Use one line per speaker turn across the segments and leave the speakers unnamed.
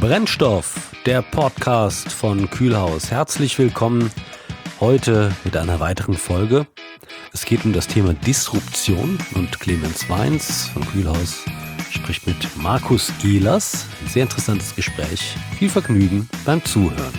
Brennstoff, der Podcast von Kühlhaus. Herzlich willkommen heute mit einer weiteren Folge. Es geht um das Thema Disruption und Clemens Weins von Kühlhaus spricht mit Markus Ehlers. Ein sehr interessantes Gespräch. Viel Vergnügen beim Zuhören.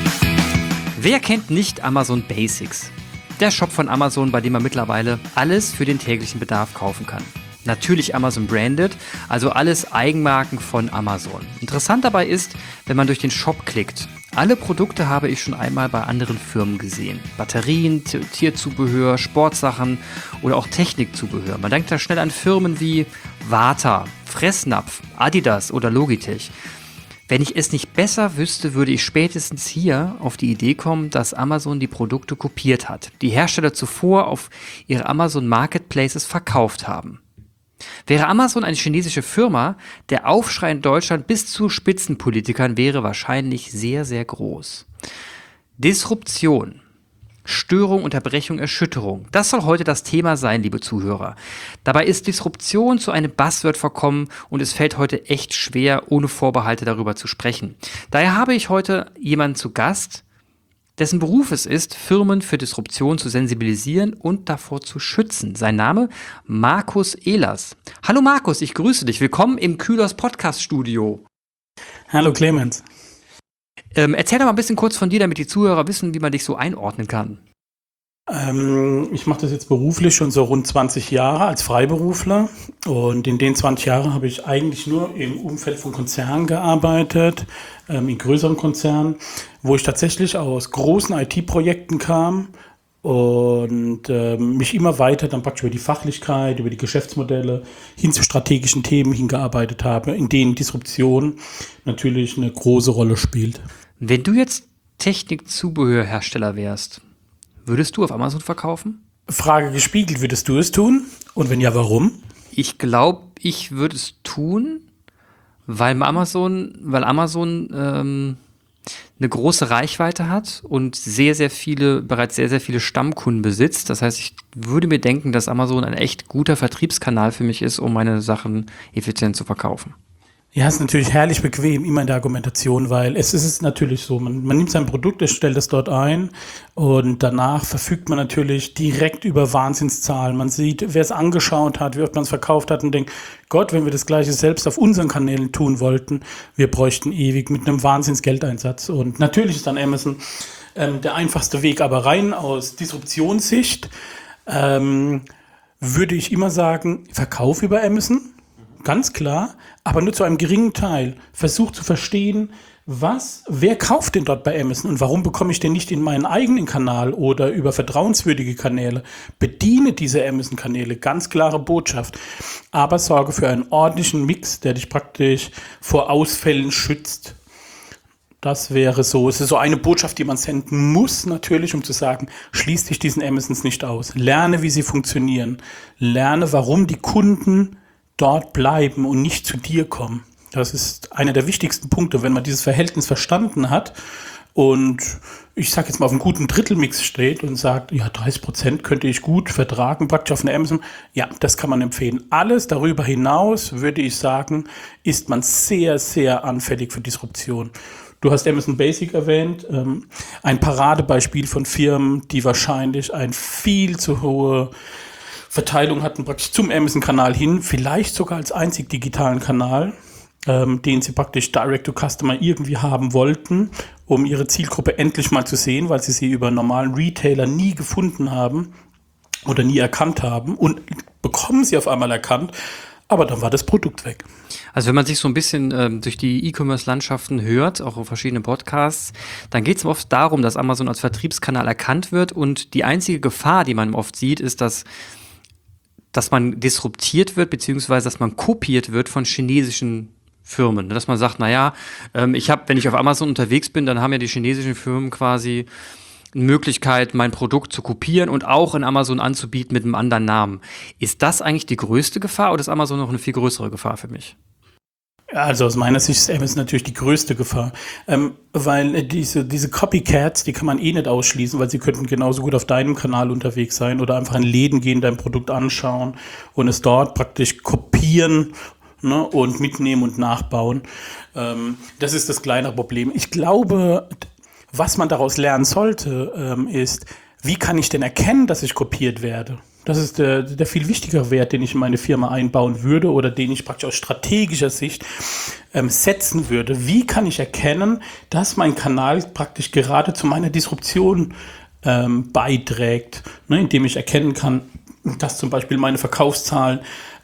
Wer kennt nicht Amazon Basics? Der Shop von Amazon, bei dem man mittlerweile alles für den täglichen Bedarf kaufen kann. Natürlich Amazon branded, also alles Eigenmarken von Amazon. Interessant dabei ist, wenn man durch den Shop klickt. Alle Produkte habe ich schon einmal bei anderen Firmen gesehen. Batterien, Tierzubehör, Sportsachen oder auch Technikzubehör. Man denkt da schnell an Firmen wie Varta, Fressnapf, Adidas oder Logitech. Wenn ich es nicht besser wüsste, würde ich spätestens hier auf die Idee kommen, dass Amazon die Produkte kopiert hat, die Hersteller zuvor auf ihre Amazon Marketplaces verkauft haben. Wäre Amazon eine chinesische Firma, der Aufschrei in Deutschland bis zu Spitzenpolitikern wäre wahrscheinlich sehr, sehr groß. Disruption, Störung, Unterbrechung, Erschütterung. Das soll heute das Thema sein, liebe Zuhörer. Dabei ist Disruption zu einem Buzzword verkommen und es fällt heute echt schwer, ohne Vorbehalte darüber zu sprechen. Daher habe ich heute jemanden zu Gast, dessen Beruf es ist, Firmen für Disruption zu sensibilisieren und davor zu schützen. Sein Name? Markus Ehlers. Hallo Markus, ich grüße dich. Willkommen im Kühlhaus Podcast Studio.
Hallo Clemens.
Erzähl doch mal ein bisschen kurz von dir, damit die Zuhörer wissen, wie man dich so einordnen kann.
Ich mache das jetzt beruflich schon so rund 20 Jahre als Freiberufler und in den 20 Jahren habe ich eigentlich nur im Umfeld von Konzernen gearbeitet, in größeren Konzernen, wo ich tatsächlich aus großen IT-Projekten kam und mich immer weiter dann praktisch über die Fachlichkeit, über die Geschäftsmodelle hin zu strategischen Themen hingearbeitet habe, in denen Disruption natürlich eine große Rolle spielt.
Wenn du jetzt Technikzubehörhersteller wärst, würdest du auf Amazon verkaufen?
Frage gespiegelt, würdest du es tun? Und wenn ja, warum?
Ich glaube, ich würde es tun, weil Amazon eine große Reichweite hat und bereits sehr, sehr viele Stammkunden besitzt. Das heißt, ich würde mir denken, dass Amazon ein echt guter Vertriebskanal für mich ist, um meine Sachen effizient zu verkaufen.
Ja, ist natürlich herrlich bequem, immer in der Argumentation, weil es ist natürlich so, man nimmt sein Produkt, es stellt es dort ein und danach verfügt man natürlich direkt über Wahnsinnszahlen. Man sieht, wer es angeschaut hat, wie oft man es verkauft hat und denkt, Gott, wenn wir das Gleiche selbst auf unseren Kanälen tun wollten, wir bräuchten ewig mit einem Wahnsinnsgeldeinsatz. Und natürlich ist dann Amazon der einfachste Weg, aber rein aus Disruptionssicht würde ich immer sagen, Verkauf über Amazon. Ganz klar, aber nur zu einem geringen Teil. Versucht zu verstehen, wer kauft denn dort bei Amazon und warum bekomme ich den nicht in meinen eigenen Kanal oder über vertrauenswürdige Kanäle? Bediene diese Amazon-Kanäle, ganz klare Botschaft. Aber sorge für einen ordentlichen Mix, der dich praktisch vor Ausfällen schützt. Das wäre so, es ist so eine Botschaft, die man senden muss natürlich, um zu sagen, schließ dich diesen Amazons nicht aus. Lerne, wie sie funktionieren. Lerne, warum die Kunden dort bleiben und nicht zu dir kommen. Das ist einer der wichtigsten Punkte, wenn man dieses Verhältnis verstanden hat und ich sage jetzt mal auf einem guten Drittelmix steht und sagt, ja 30% könnte ich gut vertragen, praktisch auf einer Amazon. Ja, das kann man empfehlen. Alles darüber hinaus, würde ich sagen, ist man sehr, sehr anfällig für Disruption. Du hast Amazon Basic erwähnt, ein Paradebeispiel von Firmen, die wahrscheinlich ein viel zu hohe Verteilung hatten praktisch zum Amazon-Kanal hin, vielleicht sogar als einzig digitalen Kanal, den sie praktisch Direct-to-Customer irgendwie haben wollten, um ihre Zielgruppe endlich mal zu sehen, weil sie über einen normalen Retailer nie gefunden haben oder nie erkannt haben und bekommen sie auf einmal erkannt, aber dann war das Produkt weg.
Also wenn man sich so ein bisschen durch die E-Commerce-Landschaften hört, auch auf verschiedenen Podcasts, dann geht es oft darum, dass Amazon als Vertriebskanal erkannt wird und die einzige Gefahr, die man oft sieht, ist, dass man disruptiert wird, beziehungsweise dass man kopiert wird von chinesischen Firmen. Dass man sagt, naja, wenn ich auf Amazon unterwegs bin, dann haben ja die chinesischen Firmen quasi eine Möglichkeit, mein Produkt zu kopieren und auch in Amazon anzubieten mit einem anderen Namen. Ist das eigentlich die größte Gefahr oder ist Amazon noch eine viel größere Gefahr für mich?
Also aus meiner Sicht ist Amazon natürlich die größte Gefahr, weil diese Copycats, die kann man eh nicht ausschließen, weil sie könnten genauso gut auf deinem Kanal unterwegs sein oder einfach in Läden gehen, dein Produkt anschauen und es dort praktisch kopieren ne, und mitnehmen und nachbauen. Das ist das kleinere Problem. Ich glaube, was man daraus lernen sollte, ist, wie kann ich denn erkennen, dass ich kopiert werde? Das ist der viel wichtigere Wert, den ich in meine Firma einbauen würde oder den ich praktisch aus strategischer Sicht setzen würde. Wie kann ich erkennen, dass mein Kanal praktisch gerade zu meiner Disruption beiträgt, ne, indem ich erkennen kann, dass zum Beispiel meine Verkaufszahlen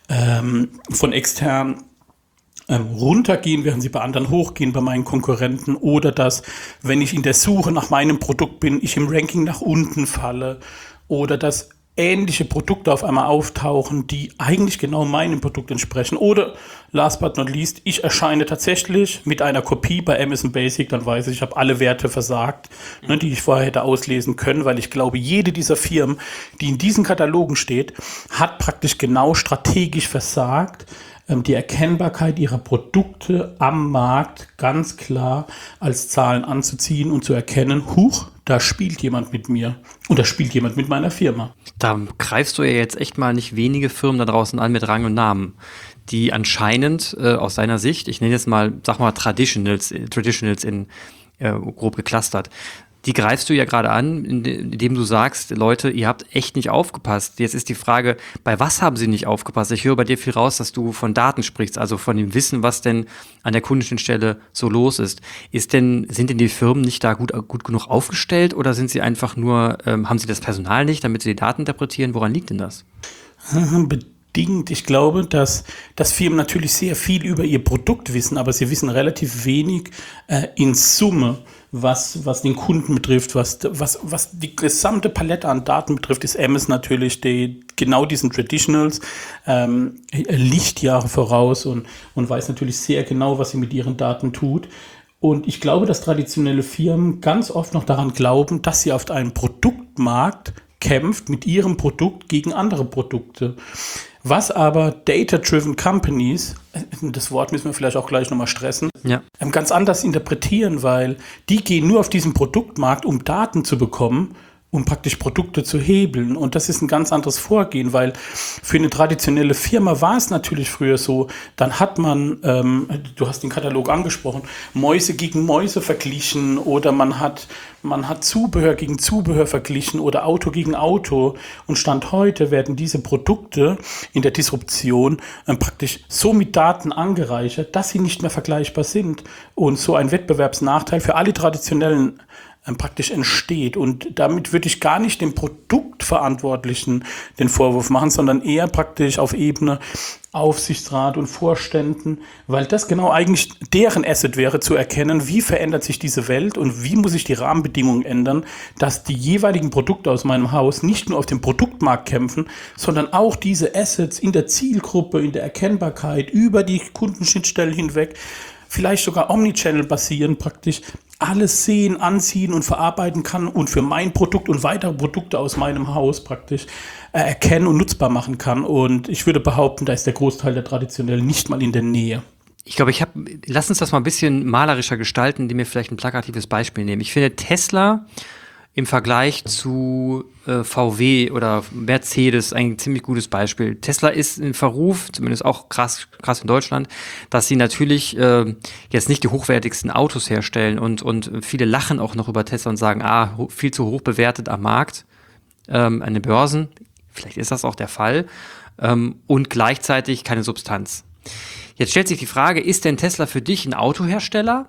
von extern runtergehen, während sie bei anderen hochgehen, bei meinen Konkurrenten, oder dass, wenn ich in der Suche nach meinem Produkt bin, ich im Ranking nach unten falle, oder dass ähnliche Produkte auf einmal auftauchen, die eigentlich genau meinem Produkt entsprechen. Oder, last but not least, ich erscheine tatsächlich mit einer Kopie bei Amazon Basic, dann weiß ich habe alle Werte versagt, ne, die ich vorher hätte auslesen können, weil ich glaube, jede dieser Firmen, die in diesen Katalogen steht, hat praktisch genau strategisch versagt, die Erkennbarkeit ihrer Produkte am Markt ganz klar als Zahlen anzuziehen und zu erkennen, huch, da spielt jemand mit mir und da spielt jemand mit meiner Firma.
Da greifst du ja jetzt echt mal nicht wenige Firmen da draußen an mit Rang und Namen, die anscheinend aus deiner Sicht, ich nenne jetzt mal, sag mal Traditionals in grob geclustert, die greifst du ja gerade an, indem du sagst, Leute, ihr habt echt nicht aufgepasst. Jetzt ist die Frage, bei was haben sie nicht aufgepasst? Ich höre bei dir viel raus, dass du von Daten sprichst, also von dem Wissen, was denn an der Kundenschnittstelle so los ist. Sind denn die Firmen nicht da gut genug aufgestellt oder sind sie einfach nur, haben sie das Personal nicht, damit sie die Daten interpretieren? Woran liegt denn das?
Bedingt. Ich glaube, dass Firmen natürlich sehr viel über ihr Produkt wissen, aber sie wissen relativ wenig in Summe, was den Kunden betrifft, was die gesamte Palette an Daten betrifft, ist Amazon natürlich genau diesen Traditionals Lichtjahre voraus und weiß natürlich sehr genau, was sie mit ihren Daten tut. Und ich glaube, dass traditionelle Firmen ganz oft noch daran glauben, dass sie auf einem Produktmarkt kämpft mit ihrem Produkt gegen andere Produkte. Was aber Data-Driven Companies, das Wort müssen wir vielleicht auch gleich nochmal stressen, ganz anders interpretieren, weil die gehen nur auf diesen Produktmarkt, um Daten zu bekommen, um praktisch Produkte zu hebeln. Und das ist ein ganz anderes Vorgehen, weil für eine traditionelle Firma war es natürlich früher so, dann hat man, du hast den Katalog angesprochen, Mäuse gegen Mäuse verglichen oder man hat Zubehör gegen Zubehör verglichen oder Auto gegen Auto. Und Stand heute werden diese Produkte in der Disruption praktisch so mit Daten angereichert, dass sie nicht mehr vergleichbar sind und so ein Wettbewerbsnachteil für alle traditionellen praktisch entsteht. Und damit würde ich gar nicht dem Produktverantwortlichen den Vorwurf machen, sondern eher praktisch auf Ebene Aufsichtsrat und Vorständen, weil das genau eigentlich deren Asset wäre, zu erkennen, wie verändert sich diese Welt und wie muss ich die Rahmenbedingungen ändern, dass die jeweiligen Produkte aus meinem Haus nicht nur auf dem Produktmarkt kämpfen, sondern auch diese Assets in der Zielgruppe, in der Erkennbarkeit, über die Kundenschnittstellen hinweg, vielleicht sogar Omnichannel basieren, praktisch alles sehen, anziehen und verarbeiten kann und für mein Produkt und weitere Produkte aus meinem Haus praktisch erkennen und nutzbar machen kann. Und ich würde behaupten, da ist der Großteil der Traditionellen nicht mal in der Nähe.
Ich glaube, lass uns das mal ein bisschen malerischer gestalten, indem wir vielleicht ein plakatives Beispiel nehmen. Ich finde Tesla im Vergleich zu VW oder Mercedes ein ziemlich gutes Beispiel. Tesla ist in Verruf, zumindest auch krass in Deutschland, dass sie natürlich jetzt nicht die hochwertigsten Autos herstellen und viele lachen auch noch über Tesla und sagen, viel zu hoch bewertet am Markt, an den Börsen. Vielleicht ist das auch der Fall. Und gleichzeitig keine Substanz. Jetzt stellt sich die Frage, ist denn Tesla für dich ein Autohersteller?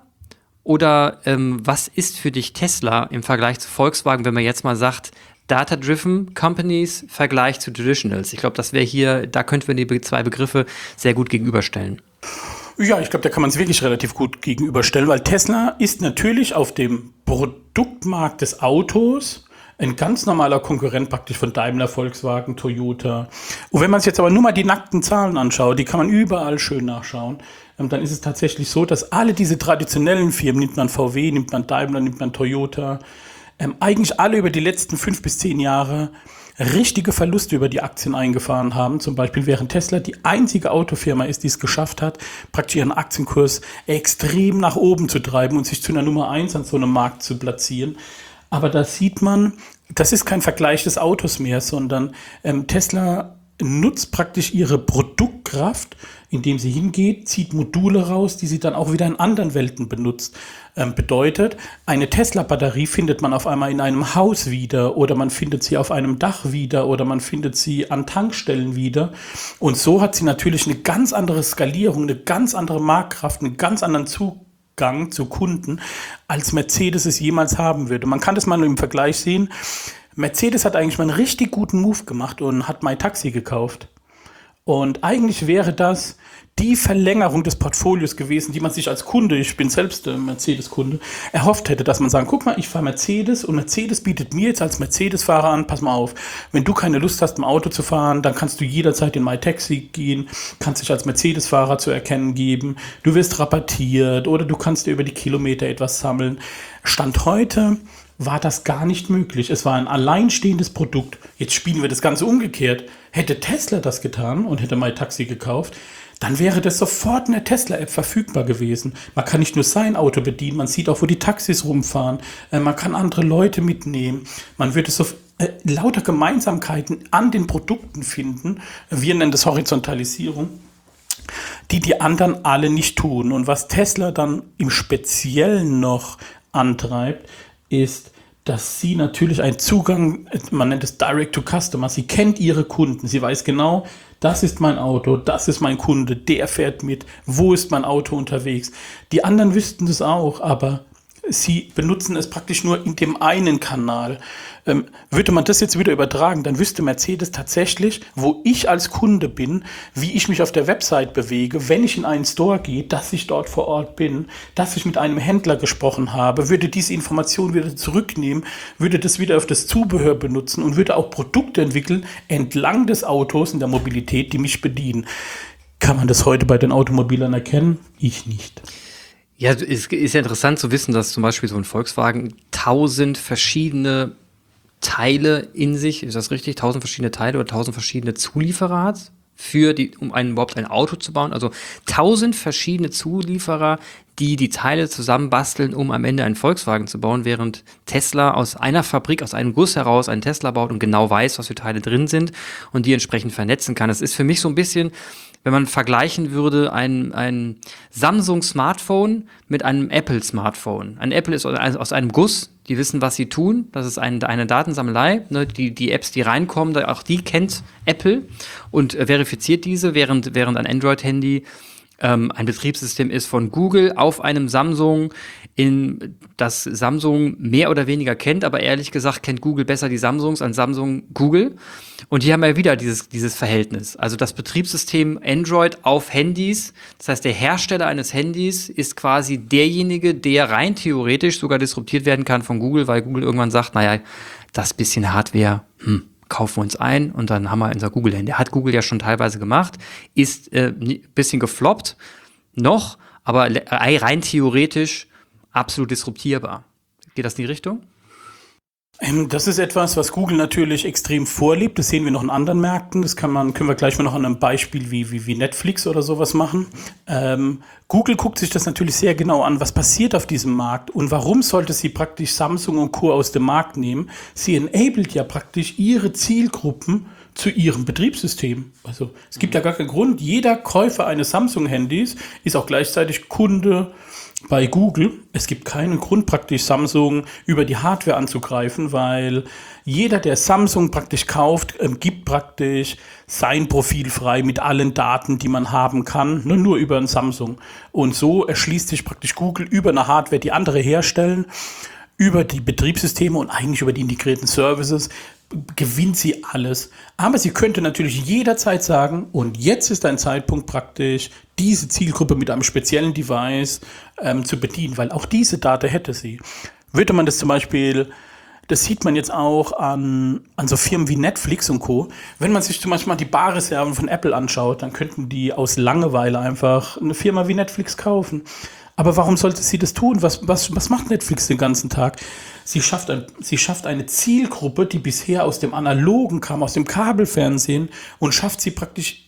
Oder was ist für dich Tesla im Vergleich zu Volkswagen, wenn man jetzt mal sagt, Data-Driven Companies, Vergleich zu Traditionals? Ich glaube, da könnten wir die zwei Begriffe sehr gut gegenüberstellen.
Ja, ich glaube, da kann man es wirklich relativ gut gegenüberstellen, weil Tesla ist natürlich auf dem Produktmarkt des Autos ein ganz normaler Konkurrent praktisch von Daimler, Volkswagen, Toyota. Und wenn man sich jetzt aber nur mal die nackten Zahlen anschaut, die kann man überall schön nachschauen, dann ist es tatsächlich so, dass alle diese traditionellen Firmen, nimmt man VW, nimmt man Daimler, nimmt man Toyota, eigentlich alle über die letzten 5 bis 10 Jahre richtige Verluste über die Aktien eingefahren haben. Zum Beispiel während Tesla die einzige Autofirma ist, die es geschafft hat, praktisch ihren Aktienkurs extrem nach oben zu treiben und sich zu einer Nummer 1 an so einem Markt zu platzieren. Aber da sieht man, das ist kein Vergleich des Autos mehr, sondern Tesla nutzt praktisch ihre Produktkraft, indem sie hingeht, zieht Module raus, die sie dann auch wieder in anderen Welten benutzt. Bedeutet, eine Tesla-Batterie findet man auf einmal in einem Haus wieder oder man findet sie auf einem Dach wieder oder man findet sie an Tankstellen wieder. Und so hat sie natürlich eine ganz andere Skalierung, eine ganz andere Marktkraft, einen ganz anderen Zugang zu Kunden, als Mercedes es jemals haben würde. Man kann das mal nur im Vergleich sehen. Mercedes hat eigentlich mal einen richtig guten Move gemacht und hat MyTaxi gekauft. Und eigentlich wäre das die Verlängerung des Portfolios gewesen, die man sich als Kunde, ich bin selbst Mercedes-Kunde, erhofft hätte, dass man sagt, guck mal, ich fahre Mercedes und Mercedes bietet mir jetzt als Mercedes-Fahrer an, pass mal auf, wenn du keine Lust hast, im Auto zu fahren, dann kannst du jederzeit in MyTaxi gehen, kannst dich als Mercedes-Fahrer zu erkennen geben, du wirst rabattiert oder du kannst dir über die Kilometer etwas sammeln. Stand heute war das gar nicht möglich. Es war ein alleinstehendes Produkt. Jetzt spielen wir das Ganze umgekehrt. Hätte Tesla das getan und hätte MyTaxi gekauft, dann wäre das sofort in der Tesla-App verfügbar gewesen. Man kann nicht nur sein Auto bedienen, man sieht auch, wo die Taxis rumfahren, man kann andere Leute mitnehmen, man würde so lauter Gemeinsamkeiten an den Produkten finden. Wir nennen das Horizontalisierung, die anderen alle nicht tun. Und was Tesla dann im Speziellen noch antreibt, ist, dass sie natürlich einen Zugang, man nennt es Direct to Customer, sie kennt ihre Kunden, sie weiß genau, das ist mein Auto, das ist mein Kunde, der fährt mit, wo ist mein Auto unterwegs. Die anderen wüssten das auch, aber sie benutzen es praktisch nur in dem einen Kanal. Würde man das jetzt wieder übertragen, dann wüsste Mercedes tatsächlich, wo ich als Kunde bin, wie ich mich auf der Website bewege, wenn ich in einen Store gehe, dass ich dort vor Ort bin, dass ich mit einem Händler gesprochen habe, würde diese Information wieder zurücknehmen, würde das wieder auf das Zubehör benutzen und würde auch Produkte entwickeln entlang des Autos in der Mobilität, die mich bedienen. Kann man das heute bei den Automobilern erkennen? Ich nicht.
Ja, es ist ja interessant zu wissen, dass zum Beispiel so ein Volkswagen 1000 verschiedene Teile in sich, ist das richtig? 1000 verschiedene Teile oder 1000 verschiedene Zulieferer hat, um überhaupt ein Auto zu bauen. Also 1000 verschiedene Zulieferer, die Teile zusammenbasteln, um am Ende einen Volkswagen zu bauen, während Tesla aus einer Fabrik, aus einem Guss heraus einen Tesla baut und genau weiß, was für Teile drin sind und die entsprechend vernetzen kann. Das ist für mich so ein bisschen, wenn man vergleichen würde, ein Samsung-Smartphone mit einem Apple-Smartphone. Ein Apple ist aus einem Guss, die wissen, was sie tun. Das ist eine Datensammelei. Ne? Die Apps, die reinkommen, auch die kennt Apple und verifiziert diese, während ein Android-Handy ein Betriebssystem ist von Google auf einem Samsung, das Samsung mehr oder weniger kennt, aber ehrlich gesagt kennt Google besser die Samsungs als Samsung Google. Und hier haben wir wieder dieses Verhältnis. Also das Betriebssystem Android auf Handys, das heißt, der Hersteller eines Handys ist quasi derjenige, der rein theoretisch sogar disruptiert werden kann von Google, weil Google irgendwann sagt, naja, das bisschen Hardware, kaufen wir uns ein und dann haben wir unser Google-Handy. Hat Google ja schon teilweise gemacht, ist ein bisschen gefloppt noch, aber rein theoretisch absolut disruptierbar. Geht das in die Richtung?
Das ist etwas, was Google natürlich extrem vorlebt. Das sehen wir noch in anderen Märkten. Das können wir gleich mal noch an einem Beispiel wie Netflix oder sowas machen. Google guckt sich das natürlich sehr genau an, was passiert auf diesem Markt und warum sollte sie praktisch Samsung und Co. aus dem Markt nehmen. Sie enabled ja praktisch ihre Zielgruppen zu ihrem Betriebssystem. Also es gibt ja gar keinen Grund. Jeder Käufer eines Samsung-Handys ist auch gleichzeitig Kunde bei Google. Es gibt keinen Grund, praktisch Samsung über die Hardware anzugreifen, weil jeder, der Samsung praktisch kauft, gibt praktisch sein Profil frei mit allen Daten, die man haben kann, nur über ein Samsung. Und so erschließt sich praktisch Google über eine Hardware, die andere herstellen, über die Betriebssysteme und eigentlich über die integrierten Services, gewinnt sie alles. Aber sie könnte natürlich jederzeit sagen, und jetzt ist ein Zeitpunkt praktisch, diese Zielgruppe mit einem speziellen Device zu bedienen, weil auch diese Daten hätte sie. Würde man das zum Beispiel, das sieht man jetzt auch an so Firmen wie Netflix und Co. Wenn man sich zum Beispiel mal die Barreserven von Apple anschaut, dann könnten die aus Langeweile einfach eine Firma wie Netflix kaufen. Aber warum sollte sie das tun? Was macht Netflix den ganzen Tag? Sie schafft eine Zielgruppe, die bisher aus dem Analogen kam, aus dem Kabelfernsehen und schafft sie praktisch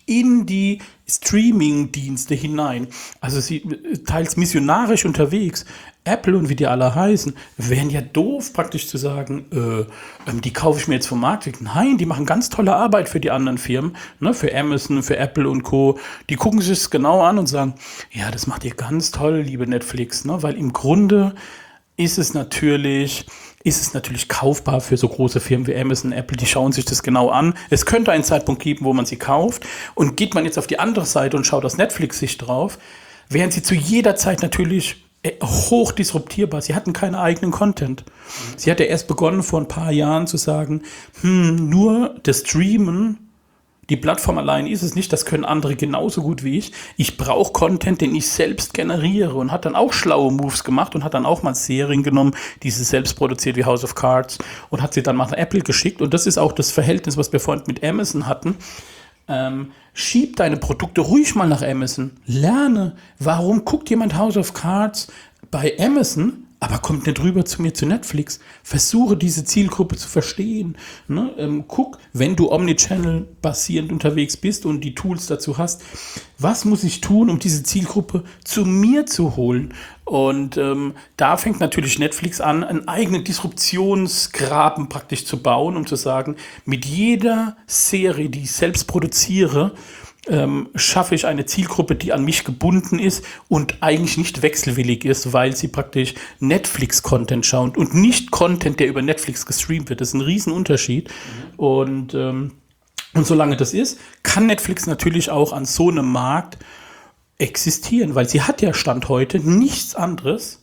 in die Streaming-Dienste hinein. Also sie teils missionarisch unterwegs. Apple und wie die alle heißen, wären ja doof praktisch zu sagen, die kaufe ich mir jetzt vom Markt weg. Nein, die machen ganz tolle Arbeit für die anderen Firmen, ne, für Amazon, für Apple und Co. Die gucken sich das genau an und sagen, ja, das macht ihr ganz toll, liebe Netflix, ne, weil im Grunde ist es natürlich kaufbar für so große Firmen wie Amazon, Apple, die schauen sich das genau an. Es könnte einen Zeitpunkt geben, wo man sie kauft. Und geht man jetzt auf die andere Seite und schaut aus Netflix-Sicht drauf, wären sie zu jeder Zeit natürlich hoch disruptierbar. Sie hatten keinen eigenen Content. Sie hatte erst begonnen, vor ein paar Jahren zu sagen, nur das Streamen, die Plattform allein ist es nicht, das können andere genauso gut wie ich. Ich brauche Content, den ich selbst generiere, und hat dann auch schlaue Moves gemacht und hat dann auch mal Serien genommen, die sie selbst produziert, wie House of Cards, und hat sie dann mal nach Apple geschickt. Und das ist auch das Verhältnis, was wir vorhin mit Amazon hatten. Schieb deine Produkte ruhig mal nach Amazon. Lerne, warum guckt jemand House of Cards bei Amazon, aber kommt nicht rüber zu mir zu Netflix. Versuche diese Zielgruppe zu verstehen. Ne? Guck, wenn du Omnichannel basierend unterwegs bist und die Tools dazu hast, was muss ich tun, um diese Zielgruppe zu mir zu holen? Und da fängt natürlich Netflix an, einen eigenen Disruptionsgraben praktisch zu bauen, um zu sagen, mit jeder Serie, die ich selbst produziere, schaffe ich eine Zielgruppe, die an mich gebunden ist und eigentlich nicht wechselwillig ist, weil sie praktisch Netflix-Content schaut und nicht Content, der über Netflix gestreamt wird. Das ist ein Riesenunterschied. Und solange das ist, kann Netflix natürlich auch an so einem Markt existieren, weil sie hat ja Stand heute nichts anderes.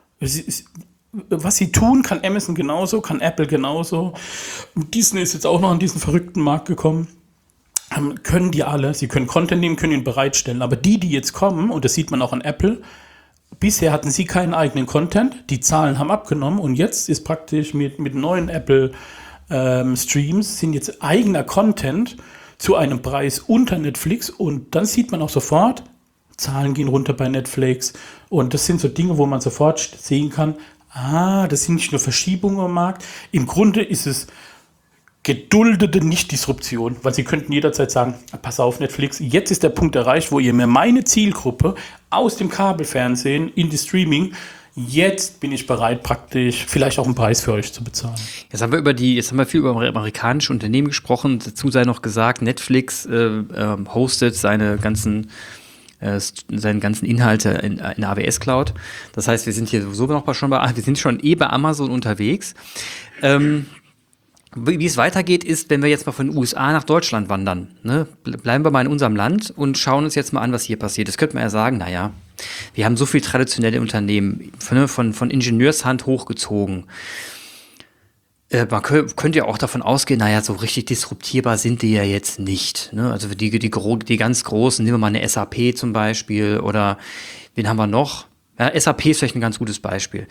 Was sie tun, kann Amazon genauso, kann Apple genauso. Disney ist jetzt auch noch an diesen verrückten Markt gekommen. Können die alle, sie können Content nehmen, können ihn bereitstellen, aber die jetzt kommen, und das sieht man auch an Apple, bisher hatten sie keinen eigenen Content, die Zahlen haben abgenommen, und jetzt ist praktisch mit neuen Apple Streams sind jetzt eigener Content zu einem Preis unter Netflix, und dann sieht man auch sofort, Zahlen gehen runter bei Netflix, und das sind so Dinge, wo man sofort sehen kann, das sind nicht nur Verschiebungen am Markt, im Grunde ist es geduldete Nicht-Disruption, weil sie könnten jederzeit sagen, pass auf Netflix, jetzt ist der Punkt erreicht, wo ihr mir meine Zielgruppe aus dem Kabelfernsehen in die Streaming, jetzt bin ich bereit, praktisch vielleicht auch einen Preis für euch zu bezahlen.
Jetzt haben wir viel über amerikanische Unternehmen gesprochen. Dazu sei noch gesagt, Netflix hostet seine ganzen Inhalte in der AWS Cloud. Das heißt, wir sind hier sowieso noch schon bei Amazon unterwegs. Wie es weitergeht, ist, wenn wir jetzt mal von den USA nach Deutschland wandern, ne? Bleiben wir mal in unserem Land und schauen uns jetzt mal an, was hier passiert. Das könnte man ja sagen, naja, wir haben so viel traditionelle Unternehmen, von Ingenieurshand hochgezogen. Man könnte ja auch davon ausgehen, naja, so richtig disruptierbar sind die ja jetzt nicht. Ne? Also die ganz großen, nehmen wir mal eine SAP zum Beispiel, oder wen haben wir noch? Ja, SAP ist vielleicht ein ganz gutes Beispiel.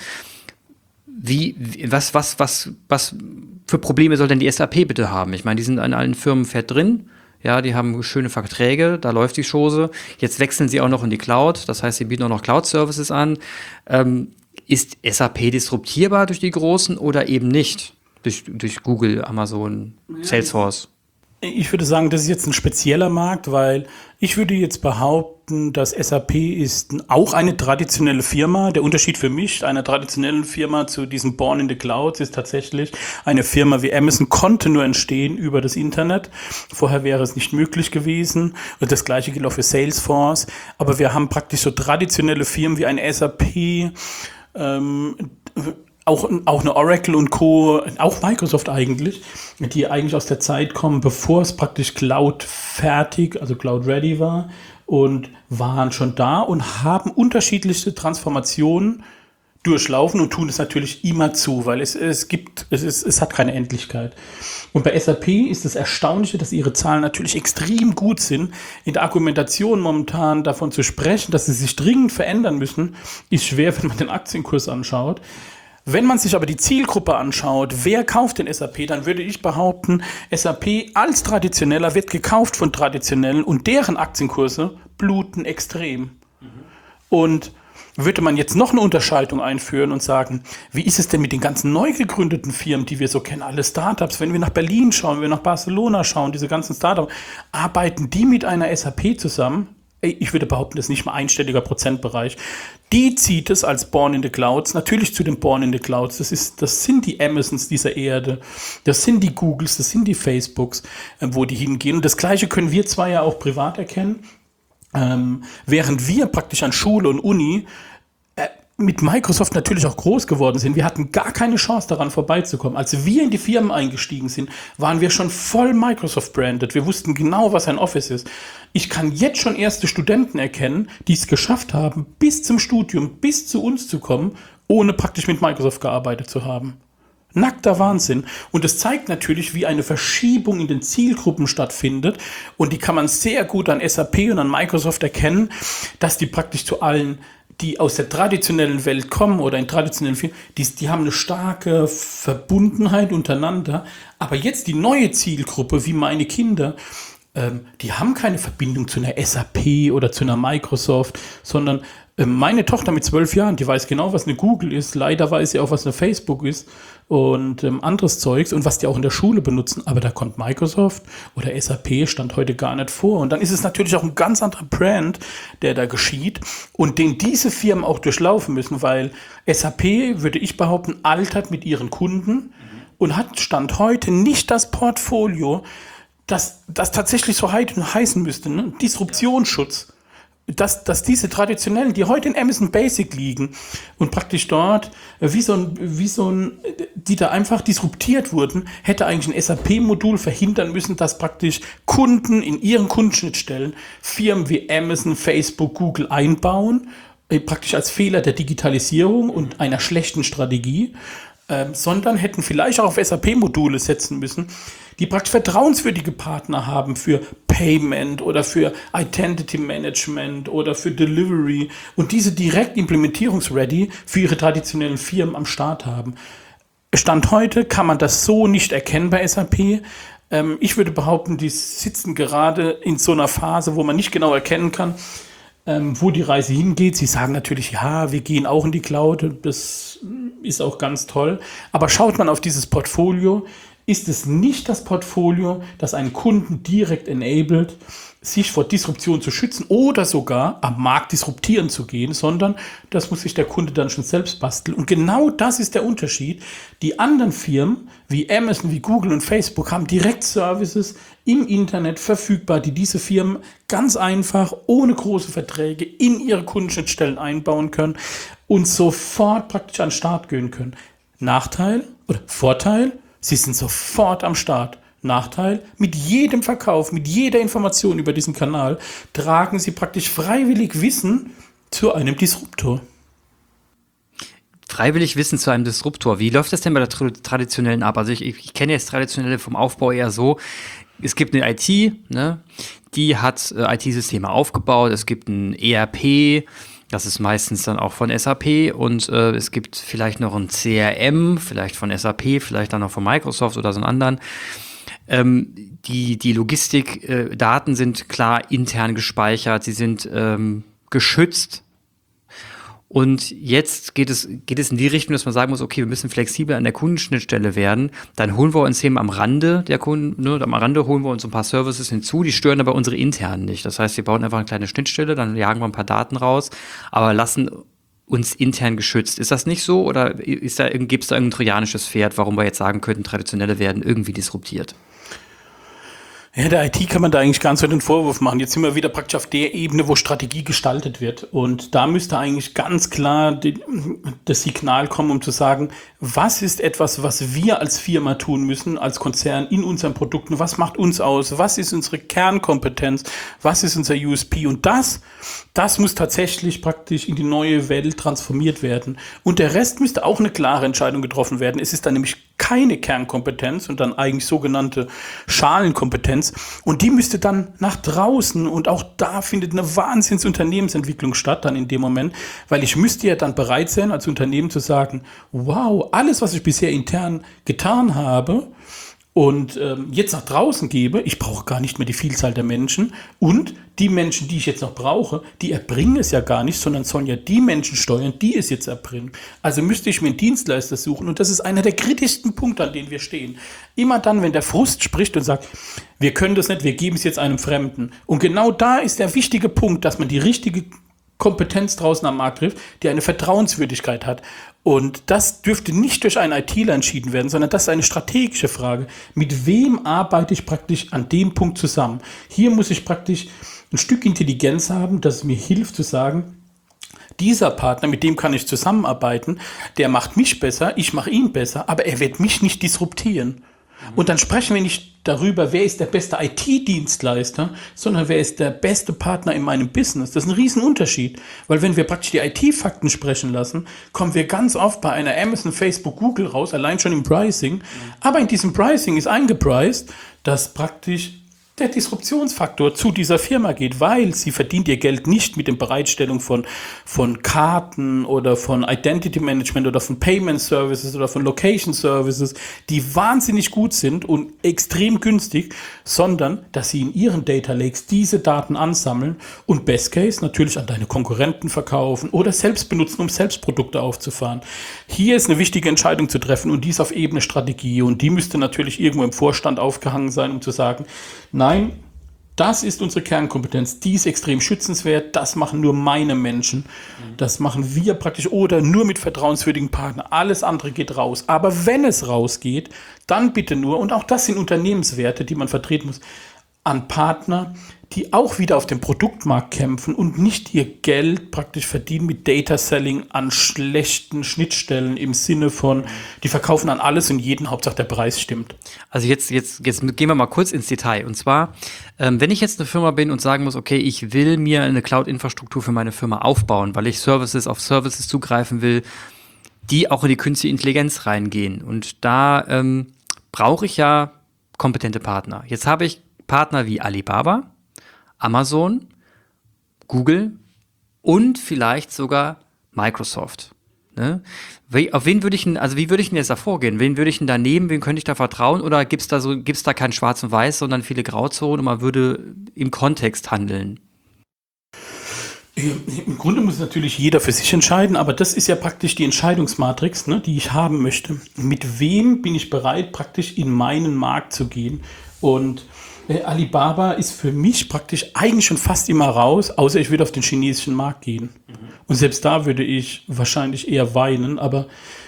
Was für Probleme soll denn die SAP bitte haben? Ich meine, die sind an allen Firmen fett drin. Ja, die haben schöne Verträge, da läuft die Chose. Jetzt wechseln sie auch noch in die Cloud. Das heißt, sie bieten auch noch Cloud-Services an. Ist SAP disruptierbar durch die Großen oder eben nicht? Durch Google, Amazon, Salesforce?
Ich würde sagen, das ist jetzt ein spezieller Markt, weil ich würde jetzt behaupten, dass SAP ist auch eine traditionelle Firma. Der Unterschied für mich einer traditionellen Firma zu diesem Born in the Clouds ist tatsächlich, eine Firma wie Amazon konnte nur entstehen über das Internet. Vorher wäre es nicht möglich gewesen. Und das Gleiche gilt auch für Salesforce. Aber wir haben praktisch so traditionelle Firmen wie eine SAP, auch eine Oracle und Co., auch Microsoft eigentlich, die eigentlich aus der Zeit kommen, bevor es praktisch Cloud fertig, also Cloud ready war, und waren schon da und haben unterschiedliche Transformationen durchlaufen und tun es natürlich immer zu, weil es hat keine Endlichkeit. Und bei SAP ist das Erstaunliche, dass ihre Zahlen natürlich extrem gut sind. In der Argumentation momentan davon zu sprechen, dass sie sich dringend verändern müssen, ist schwer, wenn man den Aktienkurs anschaut. Wenn man sich aber die Zielgruppe anschaut, wer kauft denn SAP, dann würde ich behaupten, SAP als Traditioneller wird gekauft von Traditionellen und deren Aktienkurse bluten extrem. Und würde man jetzt noch eine Unterscheidung einführen und sagen, wie ist es denn mit den ganzen neu gegründeten Firmen, die wir so kennen, alle Startups, wenn wir nach Berlin schauen, wenn wir nach Barcelona schauen, diese ganzen Startups, arbeiten die mit einer SAP zusammen? Ich würde behaupten, das ist nicht mal einstelliger Prozentbereich. Die zieht es als Born in the Clouds, natürlich zu den Born in the Clouds. Das sind die Amazons dieser Erde, das sind die Googles, das sind die Facebooks, wo die hingehen. Und das Gleiche können wir zwar ja auch privat erkennen, während wir praktisch an Schule und Uni mit Microsoft natürlich auch groß geworden sind. Wir hatten gar keine Chance daran vorbeizukommen. Als wir in die Firmen eingestiegen sind, waren wir schon voll Microsoft-branded. Wir wussten genau, was ein Office ist. Ich kann jetzt schon erste Studenten erkennen, die es geschafft haben, bis zum Studium, bis zu uns zu kommen, ohne praktisch mit Microsoft gearbeitet zu haben. Nackter Wahnsinn. Und es zeigt natürlich, wie eine Verschiebung in den Zielgruppen stattfindet. Und die kann man sehr gut an SAP und an Microsoft erkennen, dass die praktisch zu allen, die aus der traditionellen Welt kommen oder in traditionellen Firmen, die haben eine starke Verbundenheit untereinander. Aber jetzt die neue Zielgruppe, wie meine Kinder, die haben keine Verbindung zu einer SAP oder zu einer Microsoft, sondern meine Tochter mit 12 Jahren, die weiß genau, was eine Google ist. Leider weiß sie auch, was eine Facebook ist und anderes Zeugs und was die auch in der Schule benutzen. Aber da kommt Microsoft oder SAP stand heute gar nicht vor. Und dann ist es natürlich auch ein ganz anderer Brand, der da geschieht und den diese Firmen auch durchlaufen müssen, weil SAP, würde ich behaupten, altert mit ihren Kunden und hat Stand heute nicht das Portfolio, das tatsächlich so heißen müsste, ne? Disruptionsschutz. Dass diese traditionellen, die heute in Amazon Basic liegen und praktisch dort die da einfach disruptiert wurden, hätte eigentlich ein SAP-Modul verhindern müssen, dass praktisch Kunden in ihren Kundenschnittstellen Firmen wie Amazon, Facebook, Google einbauen, praktisch als Fehler der Digitalisierung und einer schlechten Strategie, sondern hätten vielleicht auch auf SAP-Module setzen müssen, die praktisch vertrauenswürdige Partner haben für Payment oder für Identity Management oder für Delivery und diese direkt implementierungsready für ihre traditionellen Firmen am Start haben. Stand heute kann man das so nicht erkennen bei SAP. Ich würde behaupten, die sitzen gerade in so einer Phase, wo man nicht genau erkennen kann, wo die Reise hingeht. Sie sagen natürlich, ja, wir gehen auch in die Cloud, das ist auch ganz toll. Aber schaut man auf dieses Portfolio, ist es nicht das Portfolio, das einen Kunden direkt enabled, sich vor Disruption zu schützen oder sogar am Markt disruptieren zu gehen, sondern das muss sich der Kunde dann schon selbst basteln. Und genau das ist der Unterschied. Die anderen Firmen wie Amazon, wie Google und Facebook haben direkt Services im Internet verfügbar, die diese Firmen ganz einfach ohne große Verträge in ihre Kundenschnittstellen einbauen können und sofort praktisch an den Start gehen können. Nachteil oder Vorteil? Sie sind sofort am Start. Nachteil, mit jedem Verkauf, mit jeder Information über diesen Kanal tragen Sie praktisch freiwillig Wissen zu einem Disruptor.
Freiwillig Wissen zu einem Disruptor. Wie läuft das denn bei der traditionellen ab? Also ich kenne jetzt traditionelle vom Aufbau eher so, es gibt eine IT, ne? Die hat IT-Systeme aufgebaut, es gibt ein ERP, das ist meistens dann auch von SAP und es gibt vielleicht noch ein CRM, vielleicht von SAP, vielleicht dann noch von Microsoft oder so einen anderen. Die Logistikdaten sind klar intern gespeichert, sie sind geschützt. Und jetzt geht es in die Richtung, dass man sagen muss, okay, wir müssen flexibler an der Kundenschnittstelle werden. Dann holen wir uns eben am Rande der Kunden, ne, am Rande holen wir uns ein paar Services hinzu, die stören aber unsere internen nicht. Das heißt, wir bauen einfach eine kleine Schnittstelle, dann jagen wir ein paar Daten raus, aber lassen uns intern geschützt. Ist das nicht so oder gibt es da irgendein trojanisches Pferd, warum wir jetzt sagen könnten, traditionelle werden irgendwie disruptiert?
Ja, der IT kann man da eigentlich gar nicht so den Vorwurf machen. Jetzt sind wir wieder praktisch auf der Ebene, wo Strategie gestaltet wird. Und da müsste eigentlich ganz klar das Signal kommen, um zu sagen, was ist etwas, was wir als Firma tun müssen, als Konzern in unseren Produkten? Was macht uns aus? Was ist unsere Kernkompetenz? Was ist unser USP? Und das muss tatsächlich praktisch in die neue Welt transformiert werden. Und der Rest müsste auch eine klare Entscheidung getroffen werden. Es ist dann nämlich keine Kernkompetenz und dann eigentlich sogenannte Schalenkompetenz. Und die müsste dann nach draußen und auch da findet eine Wahnsinnsunternehmensentwicklung statt dann in dem Moment, weil ich müsste ja dann bereit sein, als Unternehmen zu sagen, wow, alles, was ich bisher intern getan habe, und jetzt nach draußen gebe, ich brauche gar nicht mehr die Vielzahl der Menschen und die Menschen, die ich jetzt noch brauche, die erbringen es ja gar nicht, sondern sollen ja die Menschen steuern, die es jetzt erbringen. Also müsste ich mir einen Dienstleister suchen und das ist einer der kritischsten Punkte, an denen wir stehen. Immer dann, wenn der Frust spricht und sagt, wir können das nicht, wir geben es jetzt einem Fremden. Und genau da ist der wichtige Punkt, dass man die richtige Kompetenz draußen am Markt trifft, die eine Vertrauenswürdigkeit hat. Und das dürfte nicht durch einen ITler entschieden werden, sondern das ist eine strategische Frage. Mit wem arbeite ich praktisch an dem Punkt zusammen? Hier muss ich praktisch ein Stück Intelligenz haben, das es mir hilft zu sagen, dieser Partner, mit dem kann ich zusammenarbeiten, der macht mich besser, ich mache ihn besser, aber er wird mich nicht disruptieren. Und dann sprechen wir nicht darüber, wer ist der beste IT-Dienstleister, sondern wer ist der beste Partner in meinem Business. Das ist ein Riesenunterschied, weil wenn wir praktisch die IT-Fakten sprechen lassen, kommen wir ganz oft bei einer Amazon, Facebook, Google raus, allein schon im Pricing. Aber in diesem Pricing ist eingepreist, dass praktisch der Disruptionsfaktor zu dieser Firma geht, weil sie verdient ihr Geld nicht mit der Bereitstellung von Karten oder von Identity Management oder von Payment Services oder von Location Services, die wahnsinnig gut sind und extrem günstig, sondern dass sie in ihren Data Lakes diese Daten ansammeln und Best Case natürlich an deine Konkurrenten verkaufen oder selbst benutzen, um selbst Produkte aufzufahren. Hier ist eine wichtige Entscheidung zu treffen und dies auf Ebene Strategie und die müsste natürlich irgendwo im Vorstand aufgehangen sein, um zu sagen, nein, das ist unsere Kernkompetenz, die ist extrem schützenswert, das machen nur meine Menschen, das machen wir praktisch oder nur mit vertrauenswürdigen Partnern, alles andere geht raus. Aber wenn es rausgeht, dann bitte nur, und auch das sind Unternehmenswerte, die man vertreten muss, an Partner, die auch wieder auf dem Produktmarkt kämpfen und nicht ihr Geld praktisch verdienen mit Data Selling an schlechten Schnittstellen im Sinne von, die verkaufen an alles und jeden, Hauptsache der Preis stimmt.
Also jetzt gehen wir mal kurz ins Detail. Und zwar, wenn ich jetzt eine Firma bin und sagen muss, okay, ich will mir eine Cloud-Infrastruktur für meine Firma aufbauen, weil ich Services auf Services zugreifen will, die auch in die künstliche Intelligenz reingehen. Und da brauche ich ja kompetente Partner. Jetzt habe ich Partner wie Alibaba, Amazon, Google und vielleicht sogar Microsoft. Ne? Wie würde ich denn jetzt da vorgehen? Wen würde ich denn da nehmen? Wen könnte ich da vertrauen? Oder gibt's da kein Schwarz und Weiß, sondern viele Grauzonen und man würde im Kontext handeln?
Im Grunde muss natürlich jeder für sich entscheiden, aber das ist ja praktisch die Entscheidungsmatrix, ne, die ich haben möchte. Mit wem bin ich bereit, praktisch in meinen Markt zu gehen? Und Alibaba ist für mich praktisch eigentlich schon fast immer raus, außer ich würde auf den chinesischen Markt gehen. Und selbst da würde ich wahrscheinlich eher weinen, aber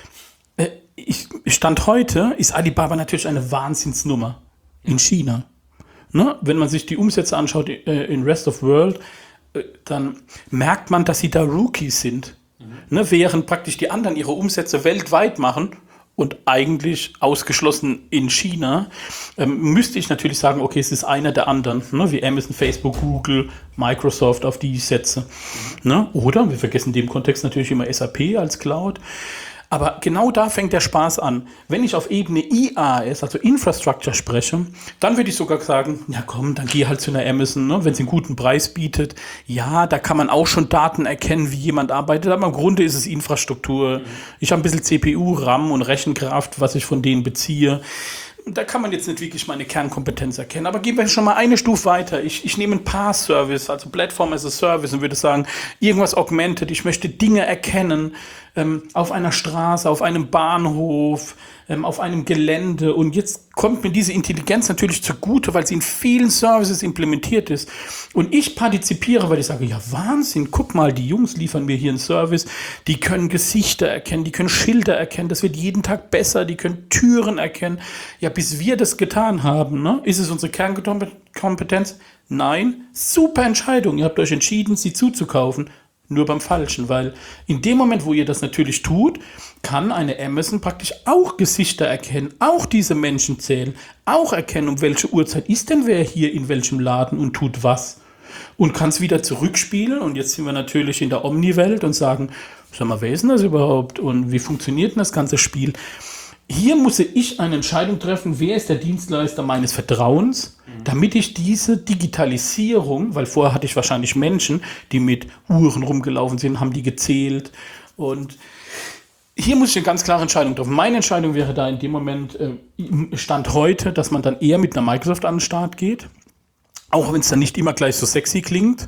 Stand heute ist Alibaba natürlich eine Wahnsinnsnummer in China. Ne? Wenn man sich die Umsätze anschaut in Rest of World, dann merkt man, dass sie da Rookies sind. Ne? Während praktisch die anderen ihre Umsätze weltweit machen, und eigentlich ausgeschlossen in China, müsste ich natürlich sagen, okay, es ist einer der anderen, ne, wie Amazon, Facebook, Google, Microsoft, auf die ich setze. Ne? Oder, wir vergessen in dem Kontext natürlich immer SAP als Cloud. Aber genau da fängt der Spaß an. Wenn ich auf Ebene IaaS, also Infrastructure, spreche, dann würde ich sogar sagen, ja komm, dann geh halt zu einer Amazon, ne, wenn sie einen guten Preis bietet. Ja, da kann man auch schon Daten erkennen, wie jemand arbeitet, aber im Grunde ist es Infrastruktur. Ich habe ein bisschen CPU, RAM und Rechenkraft, was ich von denen beziehe. Da kann man jetzt nicht wirklich meine Kernkompetenz erkennen. Aber gehen wir schon mal eine Stufe weiter. Ich nehme einen PaaS-Service, also Platform as a Service, und würde sagen, irgendwas augmented. Ich möchte Dinge erkennen auf einer Straße, auf einem Bahnhof, auf einem Gelände. Und jetzt kommt mir diese Intelligenz natürlich zugute, weil sie in vielen Services implementiert ist. Und ich partizipiere, weil ich sage, ja Wahnsinn, guck mal, die Jungs liefern mir hier einen Service. Die können Gesichter erkennen, die können Schilder erkennen. Das wird jeden Tag besser. Die können Türen erkennen. Ja, bis wir das getan haben, ne, ist es unsere Kernkompetenz? Nein, super Entscheidung. Ihr habt euch entschieden, sie zuzukaufen. Nur beim Falschen, weil in dem Moment, wo ihr das natürlich tut, kann eine Amazon praktisch auch Gesichter erkennen, auch diese Menschen zählen, auch erkennen, um welche Uhrzeit ist denn wer hier in welchem Laden und tut was. Und kann es wieder zurückspielen. Und jetzt sind wir natürlich in der Omni-Welt und sagen, sag mal, wer ist denn das überhaupt und wie funktioniert denn das ganze Spiel? Hier muss ich eine Entscheidung treffen, wer ist der Dienstleister meines Vertrauens, damit ich diese Digitalisierung, weil vorher hatte ich wahrscheinlich Menschen, die mit Uhren rumgelaufen sind, haben die gezählt und Hier muss ich eine ganz klare Entscheidung treffen. Meine Entscheidung wäre da in dem Moment, Stand heute, dass man dann eher mit einer Microsoft an den Start geht. Auch wenn es dann nicht immer gleich so sexy klingt.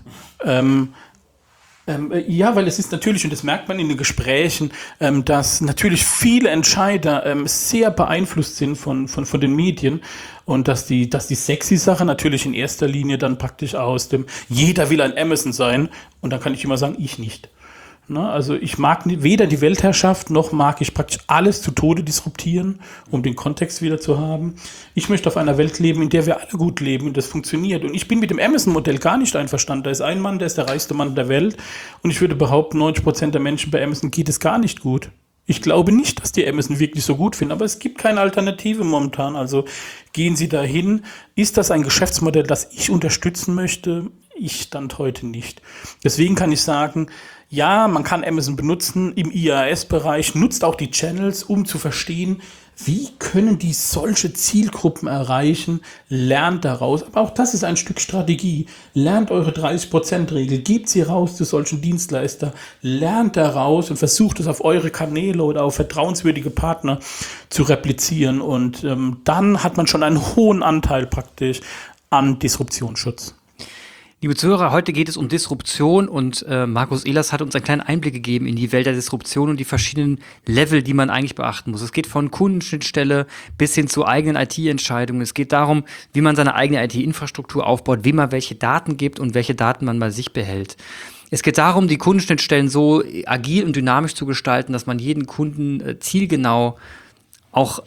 Ja, weil es ist natürlich, und das merkt man in den Gesprächen, dass natürlich viele Entscheider sehr beeinflusst sind von den Medien und dass die sexy Sache natürlich in erster Linie dann praktisch aus dem jeder will ein Amazon sein und dann kann ich immer sagen, ich nicht. Na, also ich mag weder die Weltherrschaft, noch mag ich praktisch alles zu Tode disruptieren, um den Kontext wieder zu haben. Ich möchte auf einer Welt leben, in der wir alle gut leben und das funktioniert. Und ich bin mit dem Amazon-Modell gar nicht einverstanden. Da ist ein Mann, der ist der reichste Mann der Welt. Und ich würde behaupten, 90% der Menschen bei Amazon geht es gar nicht gut. Ich glaube nicht, dass die Amazon wirklich so gut finden, aber es gibt keine Alternative momentan. Also gehen Sie dahin. Ist das ein Geschäftsmodell, das ich unterstützen möchte? Ich stand heute nicht. Deswegen kann ich sagen, ja, man kann Amazon benutzen im IaaS-Bereich, nutzt auch die Channels, um zu verstehen, wie können die solche Zielgruppen erreichen, lernt daraus. Aber auch das ist ein Stück Strategie. Lernt eure 30%-Regel, gebt sie raus zu solchen Dienstleister, lernt daraus und versucht es auf eure Kanäle oder auf vertrauenswürdige Partner zu replizieren. Und dann hat man schon einen hohen Anteil praktisch an Disruptionsschutz.
Liebe Zuhörer, heute geht es um Disruption und Markus Ehlers hat uns einen kleinen Einblick gegeben in die Welt der Disruption und die verschiedenen Level, die man eigentlich beachten muss. Es geht von Kundenschnittstelle bis hin zu eigenen IT-Entscheidungen. Es geht darum, wie man seine eigene IT-Infrastruktur aufbaut, wem man welche Daten gibt und welche Daten man bei sich behält. Es geht darum, die Kundenschnittstellen so agil und dynamisch zu gestalten, dass man jeden Kunden zielgenau auch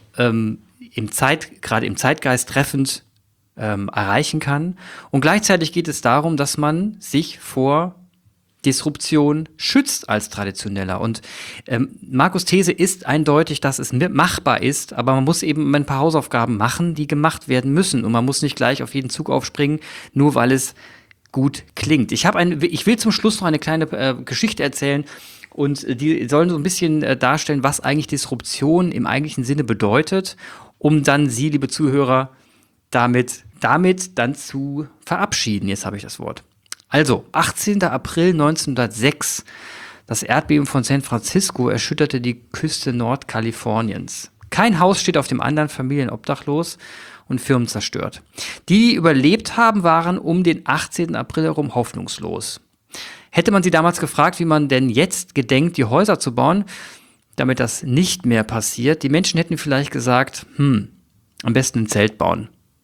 gerade im Zeitgeist treffend erreichen kann. Und gleichzeitig geht es darum, dass man sich vor Disruption schützt als Traditioneller. Und Markus' These ist eindeutig, dass es machbar ist, aber man muss eben ein paar Hausaufgaben machen, die gemacht werden müssen. Und man muss nicht gleich auf jeden Zug aufspringen, nur weil es gut klingt. Ich will zum Schluss noch eine kleine Geschichte erzählen. Und die sollen so ein bisschen darstellen, was eigentlich Disruption im eigentlichen Sinne bedeutet, um dann Sie, liebe Zuhörer, damit dann zu verabschieden. Jetzt habe ich das Wort. Also, 18. April 1906. Das Erdbeben von San Francisco erschütterte die Küste Nordkaliforniens. Kein Haus steht auf dem anderen, Familien obdachlos und Firmen zerstört. Die überlebt haben, waren um den 18. April herum hoffnungslos. Hätte man sie damals gefragt, wie man denn jetzt gedenkt, die Häuser zu bauen, damit das nicht mehr passiert, die Menschen hätten vielleicht gesagt, am besten ein Zelt bauen.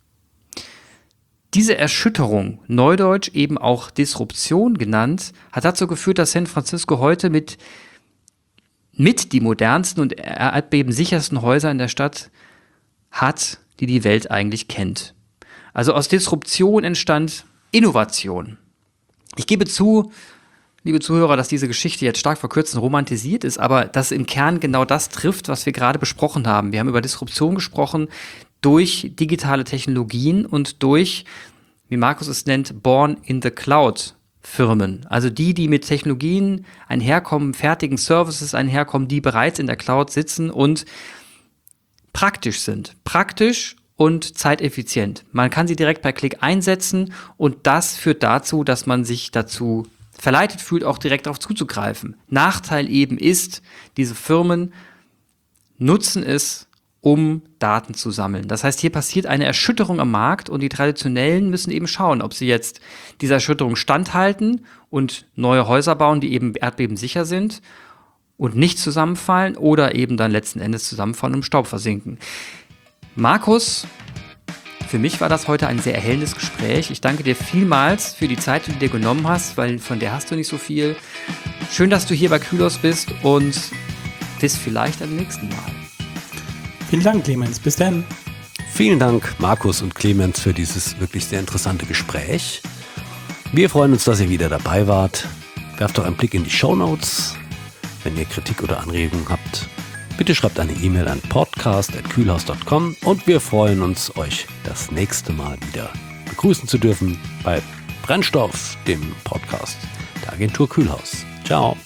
Diese Erschütterung, neudeutsch eben auch Disruption genannt, hat dazu geführt, dass San Francisco heute mit die modernsten und erdbebensichersten Häuser in der Stadt hat, die die Welt eigentlich kennt. Also aus Disruption entstand Innovation. Ich gebe zu, liebe Zuhörer, dass diese Geschichte jetzt stark verkürzt und romantisiert ist, aber dass im Kern genau das trifft, was wir gerade besprochen haben. Wir haben über Disruption gesprochen, durch digitale Technologien und durch, wie Markus es nennt, Born in the Cloud Firmen. Also die mit Technologien einherkommen, fertigen Services einherkommen, die bereits in der Cloud sitzen und praktisch sind. Praktisch und zeiteffizient. Man kann sie direkt per Klick einsetzen und das führt dazu, dass man sich dazu verleitet fühlt, auch direkt darauf zuzugreifen. Nachteil eben ist, diese Firmen nutzen es, um Daten zu sammeln. Das heißt, hier passiert eine Erschütterung am Markt und die Traditionellen müssen eben schauen, ob sie jetzt dieser Erschütterung standhalten und neue Häuser bauen, die eben erdbebensicher sind und nicht zusammenfallen oder eben dann letzten Endes zusammenfallen und im Staub versinken. Markus, für mich war das heute ein sehr erhellendes Gespräch. Ich danke dir vielmals für die Zeit, die du dir genommen hast, weil von der hast du nicht so viel. Schön, dass du hier bei Kühlhaus bist und bis vielleicht beim nächsten Mal.
Vielen Dank, Clemens. Bis dann.
Vielen Dank, Markus und Clemens, für dieses wirklich sehr interessante Gespräch. Wir freuen uns, dass ihr wieder dabei wart. Werft doch einen Blick in die Shownotes. Wenn ihr Kritik oder Anregungen habt, bitte schreibt eine E-Mail an podcast@kühlhaus.com und wir freuen uns, euch das nächste Mal wieder begrüßen zu dürfen bei Brennstoff, dem Podcast der Agentur Kühlhaus. Ciao.